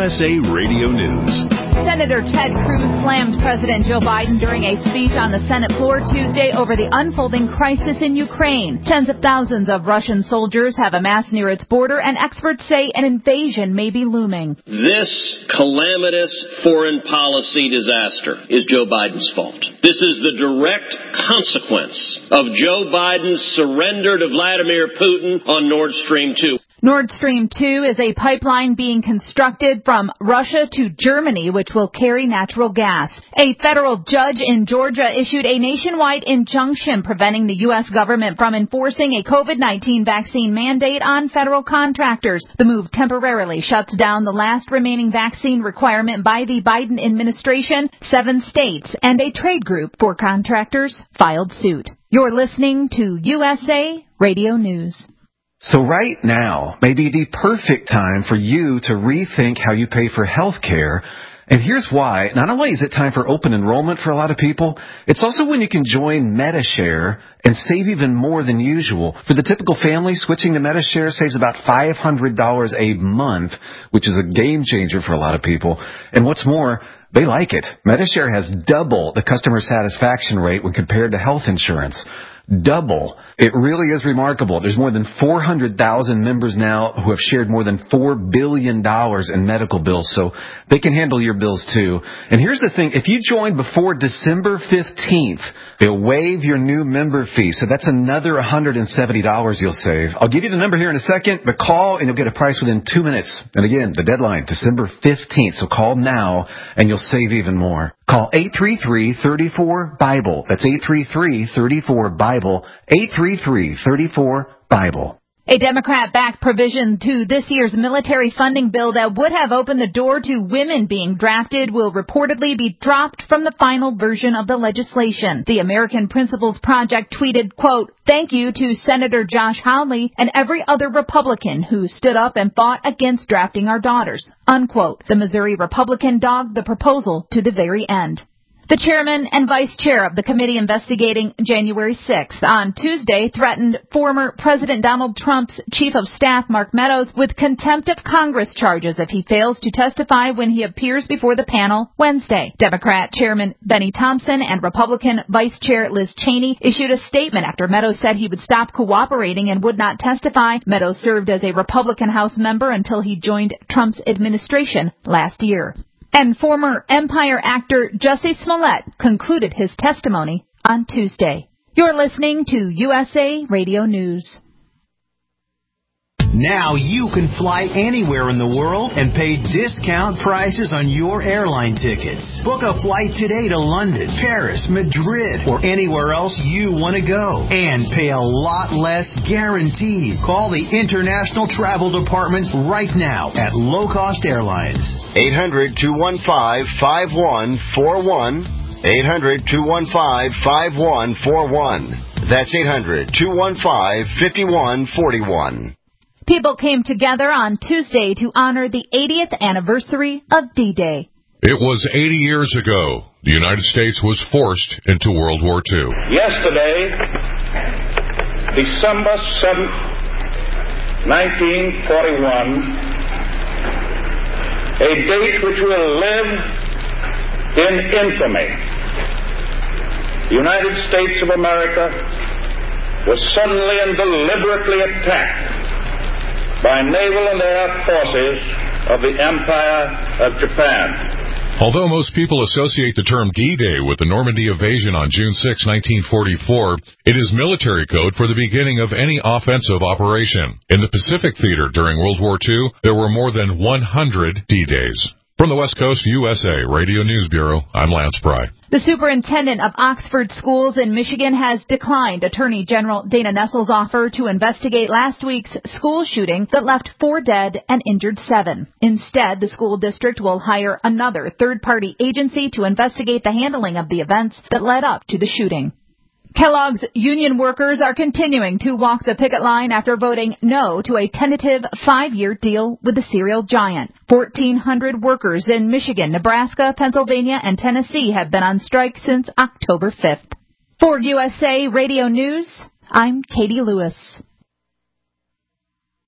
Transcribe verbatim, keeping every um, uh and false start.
S A Radio News. Senator Ted Cruz slammed President Joe Biden during a speech on the Senate floor Tuesday over the unfolding crisis in Ukraine. Tens of thousands of Russian soldiers have amassed near its border, and experts say an invasion may be looming. This calamitous foreign policy disaster is Joe Biden's fault. This is the direct consequence of Joe Biden's surrender to Vladimir Putin on Nord Stream two. Nord Stream two is a pipeline being constructed from Russia to Germany, which will carry natural gas. A federal judge in Georgia issued a nationwide injunction preventing the U S government from enforcing a COVID nineteen vaccine mandate on federal contractors. The move temporarily shuts down the last remaining vaccine requirement by the Biden administration. Seven states and a trade group for contractors filed suit. You're listening to U S A Radio News. So right now may be the perfect time for you to rethink how you pay for health care. And here's why. Not only is it time for open enrollment for a lot of people, it's also when you can join Medi-Share and save even more than usual. For the typical family, switching to Medi-Share saves about five hundred dollars a month, which is a game changer for a lot of people. And what's more, they like it. Medi-Share has double the customer satisfaction rate when compared to health insurance. Double. It really is remarkable. There's more than four hundred thousand members now who have shared more than four billion dollars in medical bills, so they can handle your bills too. And here's the thing. If you join before December fifteenth, they'll waive your new member fee, so that's another one hundred seventy dollars you'll save. I'll give you the number here in a second, but call and you'll get a price within two minutes. And again, the deadline, December fifteenth, so call now and you'll save even more. Call eight three three, three four, BIBLE. That's eight three three, three four, BIBLE. eight three three, three four, BIBLE. A Democrat-backed provision to this year's military funding bill that would have opened the door to women being drafted will reportedly be dropped from the final version of the legislation. The American Principles Project tweeted, quote, "Thank you to Senator Josh Hawley and every other Republican who stood up and fought against drafting our daughters," unquote. The Missouri Republican dogged the proposal to the very end. The chairman and vice chair of the committee investigating January sixth on Tuesday threatened former President Donald Trump's chief of staff, Mark Meadows, with contempt of Congress charges if he fails to testify when he appears before the panel Wednesday. Democrat Chairman Benny Thompson and Republican Vice Chair Liz Cheney issued a statement after Meadows said he would stop cooperating and would not testify. Meadows served as a Republican House member until he joined Trump's administration last year. And former Empire actor Jussie Smollett concluded his testimony on Tuesday. You're listening to U S A Radio News. Now you can fly anywhere in the world and pay discount prices on your airline tickets. Book a flight today to London, Paris, Madrid, or anywhere else you want to go. And pay a lot less guaranteed. Call the International Travel Department right now at Low Cost Airlines. eight hundred, two one five, five one four one. eight hundred, two one five, five one four one. That's eight hundred, two one five, five one four one. People came together on Tuesday to honor the eightieth anniversary of D-Day. It was eighty years ago. The United States was forced into World War Two. Yesterday, December seventh, nineteen forty-one, a date which will live in infamy. The United States of America was suddenly and deliberately attacked by naval and air forces of the Empire of Japan. Although most people associate the term D-Day with the Normandy invasion on June sixth, nineteen forty-four, it is military code for the beginning of any offensive operation. In the Pacific Theater during World War Two, there were more than one hundred D-Days. From the West Coast U S A Radio News Bureau, I'm Lance Pry. The superintendent of Oxford Schools in Michigan has declined Attorney General Dana Nessel's offer to investigate last week's school shooting that left four dead and injured seven. Instead, the school district will hire another third-party agency to investigate the handling of the events that led up to the shooting. Kellogg's union workers are continuing to walk the picket line after voting no to a tentative five-year deal with the cereal giant. fourteen hundred workers in Michigan, Nebraska, Pennsylvania, and Tennessee have been on strike since October fifth. For U S A Radio News, I'm Katie Lewis.